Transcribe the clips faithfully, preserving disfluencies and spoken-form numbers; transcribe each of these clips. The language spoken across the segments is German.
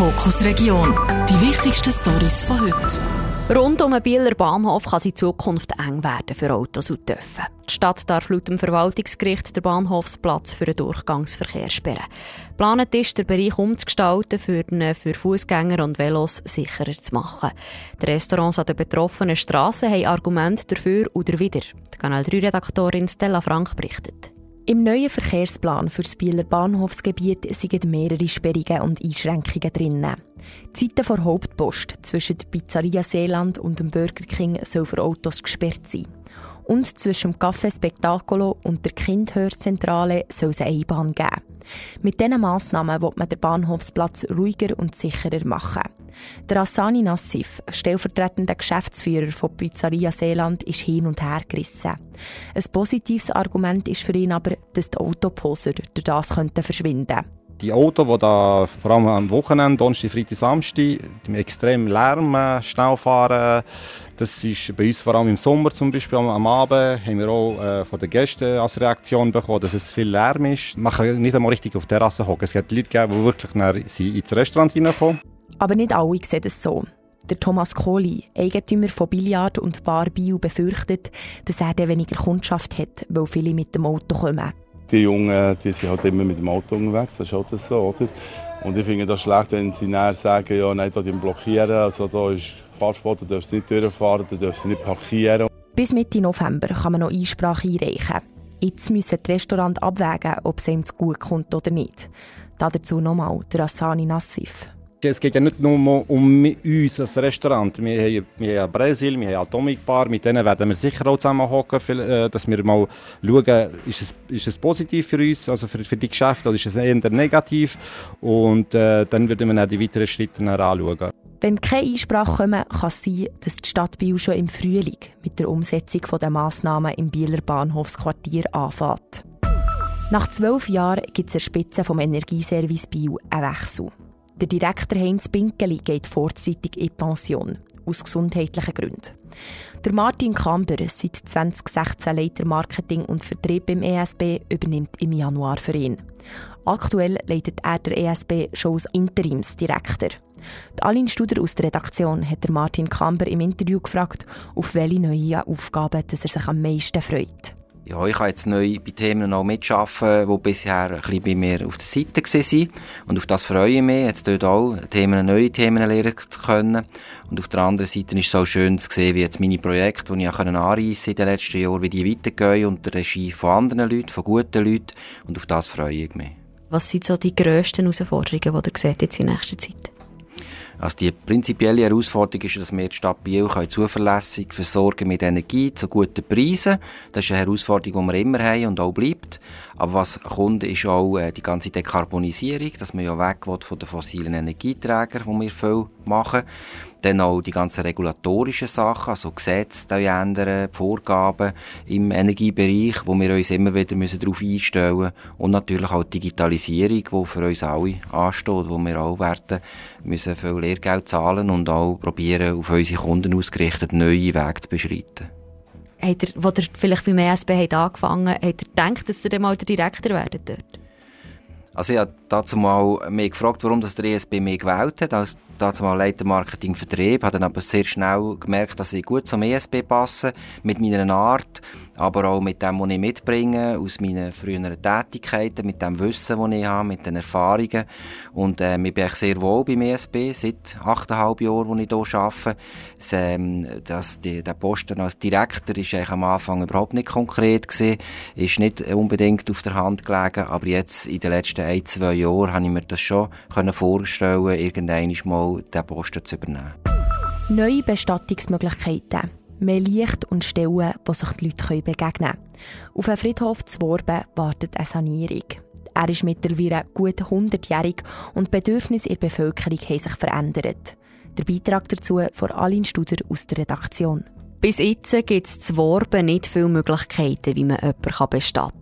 Fokus Region. Die wichtigsten Storys von heute. Rund um den Bieler Bahnhof kann es in Zukunft eng werden für Autos und Töffen. Die Stadt darf laut dem Verwaltungsgericht den Bahnhofsplatz für den Durchgangsverkehr sperren. Geplant ist, den Bereich umzugestalten, für ihn für Fußgänger und Velos sicherer zu machen. Die Restaurants an den betroffenen Strassen haben Argumente dafür oder wider. Die Kanal drei Redaktorin Stella Frank berichtet. Im neuen Verkehrsplan für das Bieler Bahnhofsgebiet sind mehrere Sperrungen und Einschränkungen drin. Die Zeiten vor Hauptpost zwischen der Pizzeria Seeland und dem Burger King soll für Autos gesperrt sein. Und zwischen dem Café Spettacolo und der Kindhörzentrale soll es eine Einbahn geben. Mit diesen Massnahmen will man den Bahnhofsplatz ruhiger und sicherer machen. Der Hassani Nassif, stellvertretender Geschäftsführer von Pizzeria Seeland, ist hin und her gerissen. Ein positives Argument ist für ihn aber, dass die Autoposer durch das verschwinden könnten. Die Autos, die da vor allem am Wochenende, Donnerstag, Freitag, Samstag, mit extrem Lärm schnell fahren, das ist bei uns vor allem im Sommer zum Beispiel am Abend, haben wir auch äh, von den Gästen als Reaktion bekommen, dass es viel Lärm ist. Man kann nicht einmal richtig auf der Terrasse hocken. Es gibt Leute, die wirklich ins Restaurant hineinkommen. Aber nicht alle sehen es so. Der Thomas Kohli, Eigentümer von Billard und Bar Bio, befürchtet, dass er dann weniger Kundschaft hat, weil viele mit dem Auto kommen. Die Jungen die sind halt immer mit dem Auto unterwegs, das ist halt so, oder? Und ich finde das schlecht, wenn sie nachher sagen, ja, nein, da blockieren, also da ist Fahrsport, da dürfen sie nicht durchfahren, da dürfen sie nicht parkieren. Bis Mitte November kann man noch Einsprache einreichen. Jetzt müssen die Restaurants abwägen, ob es ihm zu gut kommt oder nicht. Dazu nochmal der Hassani Nassif. Es geht ja nicht nur um uns als Restaurant. Wir haben, wir haben Brasil, wir haben Atomic Bar, mit denen werden wir sicher auch zusammen hocken, dass wir mal schauen, ist es, ist es positiv für uns, also für, für die Geschäfte, oder ist es eher negativ? Und äh, dann werden wir dann die weiteren Schritte anschauen. Wenn keine Einsprache kommen, kann es sein, dass die Stadt Biel schon im Frühling mit der Umsetzung der Massnahmen im Bieler Bahnhofsquartier anfängt. Nach zwölf Jahren gibt es an der Spitze vom Energieservice Biel einen Wechsel. Der Direktor Heinz Binkeli geht vorzeitig in die Pension, aus gesundheitlichen Gründen. Der Martin Kamber, seit zwanzig sechzehn Leiter Marketing und Vertrieb beim E S B, übernimmt im Januar für ihn. Aktuell leitet er der E S B schon als Interimsdirektor. Die Aline Studer aus der Redaktion hat der Martin Kamber im Interview gefragt, auf welche neuen Aufgaben dass er sich am meisten freut. Ja, ich kann jetzt neu bei Themen noch mitarbeiten, die bisher ein bisschen bei mir auf der Seite waren. Und auf das freue ich mich, jetzt dort auch Themen, neue Themen lernen zu können. Und auf der anderen Seite ist es auch schön zu sehen, wie jetzt meine Projekte, die ich anreissen in den letzten Jahren, wie die weitergehen unter der Regie von anderen Leuten, von guten Leuten. Und auf das freue ich mich. Was sind so die grössten Herausforderungen, die ihr seht jetzt in nächster Zeit? Also die prinzipielle Herausforderung ist, dass wir die Stadt Biel zuverlässig versorgen mit Energie zu guten Preisen. Das ist eine Herausforderung, die wir immer haben und auch bleibt. Aber was kommt, ist auch die ganze Dekarbonisierung, dass man ja weg will von den fossilen Energieträgern, die wir viel machen. Dann auch die ganzen regulatorischen Sachen, also Gesetze ändern, die Vorgaben im Energiebereich, wo wir uns immer wieder darauf einstellen müssen. Und natürlich auch die Digitalisierung, die für uns alle ansteht, wo wir auch werden müssen viel Lehrgeld zahlen und auch probieren, auf unsere Kunden ausgerichtet neue Wege zu beschreiten. Habt ihr, als ihr vielleicht beim E S B habt angefangen habt, habt ihr gedacht, dass ihr dann mal der Direktor werdet dort? Also ich habe dazu mal mich gefragt, warum das der E S B mich gewählt hat, als dazu mal Leiter Marketing Vertrieb, habe dann aber sehr schnell gemerkt, dass ich gut zum E S B passe, mit meiner Art, aber auch mit dem, was ich mitbringe, aus meinen früheren Tätigkeiten, mit dem Wissen, das ich habe, mit den Erfahrungen. Und äh, ich bin sehr wohl beim E S B, seit achteinhalb Jahren, wo ich hier arbeite. Das, ähm, das, die, der Posten als Direktor war eigentlich am Anfang überhaupt nicht konkret gewesen, ist nicht unbedingt auf der Hand gelegen, aber jetzt, in den letzten ein, zwei Jahren, habe ich mir das schon vorstellen, irgendwann mal diesen Posten zu übernehmen. Neue Bestattungsmöglichkeiten. Mehr Licht und Stellen, wo sich die Leute begegnen können. Auf einem Friedhof zu Worben wartet eine Sanierung. Er ist mittlerweile gut hundertjährig und die Bedürfnisse in der Bevölkerung haben sich verändert. Der Beitrag dazu von Aline Studer aus der Redaktion. Bis jetzt gibt es zu Worben nicht viele Möglichkeiten, wie man jemanden bestatten kann.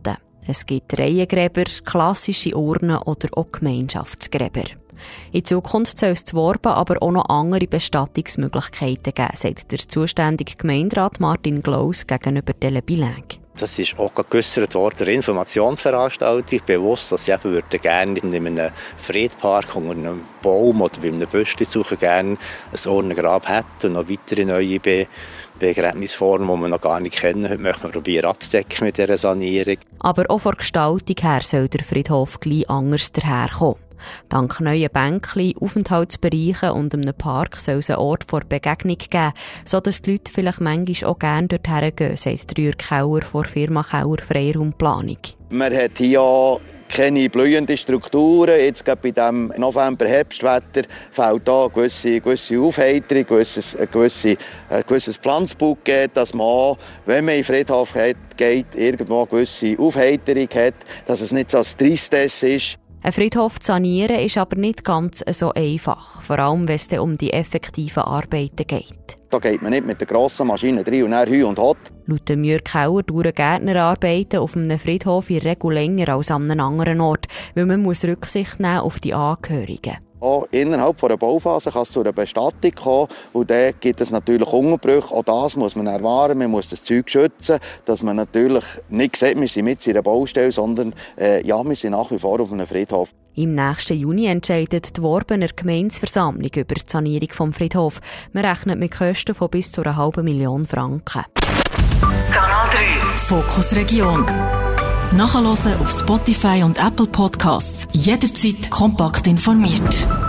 Es gibt Reihengräber, klassische Urnen oder auch Gemeinschaftsgräber. In Zukunft soll es zu Worben aber auch noch andere Bestattungsmöglichkeiten geben, sagt der zuständige Gemeinderat Martin Glaus gegenüber Tele Bilingue. Das ist auch geäussert worden, der Informationsveranstaltung, bewusst, dass sie eben würden gerne in einem Friedpark unter einem Baum oder bei einem Büschli suchen gerne ein Urnengrab hätten und noch weitere neue Be Begräbnisformen, die wir noch gar nicht kennen. Heute möchten wir probieren abzudecken mit dieser Sanierung. Aber auch von der Gestaltung her soll der Friedhof gleich anders daherkommen. Dank neuen Bänkchen, Aufenthaltsbereichen und einem Park soll es einen Ort vor Begegnung geben, sodass die Leute vielleicht manchmal auch gerne dorthin gehen, sagt Jürg Kauer von der Firma Kauer Freiraumplanung. Man hat hier keine blühenden Strukturen. Jetzt gerade bei diesem November-Herbstwetter fehlt da eine gewisse, gewisse Aufheiterung, ein gewisses, ein gewisses, ein gewisses Pflanzbouquet, dass man, wenn man in den Friedhof geht, irgendwo eine gewisse Aufheiterung hat, dass es nicht so ein Tristesse ist. Ein Friedhof zu sanieren ist aber nicht ganz so einfach, vor allem wenn es um die effektiven Arbeiten geht. Da geht man nicht mit der grossen Maschine rein und dann Hü und Hot. Laut Jürg Kauer dauern Gärtnerarbeiten auf einem Friedhof in der Regel länger als an einem anderen Ort, weil man muss Rücksicht nehmen auf die Angehörigen. Auch innerhalb einer Bauphase kann es zu einer Bestattung kommen und dann gibt es natürlich Unterbrüche. Auch das muss man erwarten, man muss das Zeug schützen, dass man natürlich nicht sieht, wir sind mit in einer Baustelle, sondern äh, ja, wir sind nach wie vor auf einem Friedhof. Im nächsten Juni entscheidet die Worbener Gemeindeversammlung über die Sanierung des Friedhofs. Man rechnet mit Kosten von bis zu einer halben Million Franken. Kanal drei Fokus Region. Nachhören auf Spotify und Apple Podcasts. Jederzeit kompakt informiert.